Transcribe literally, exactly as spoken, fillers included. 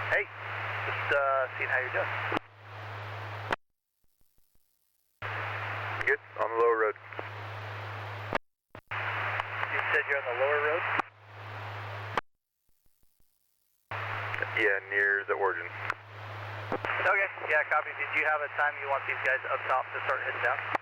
Hey, just uh, seeing how you're doing. Good, on the lower road. You said you're on the lower road? Yeah, near the origin. Okay, yeah, copy. Did you have a time you want these guys up top to start heading down?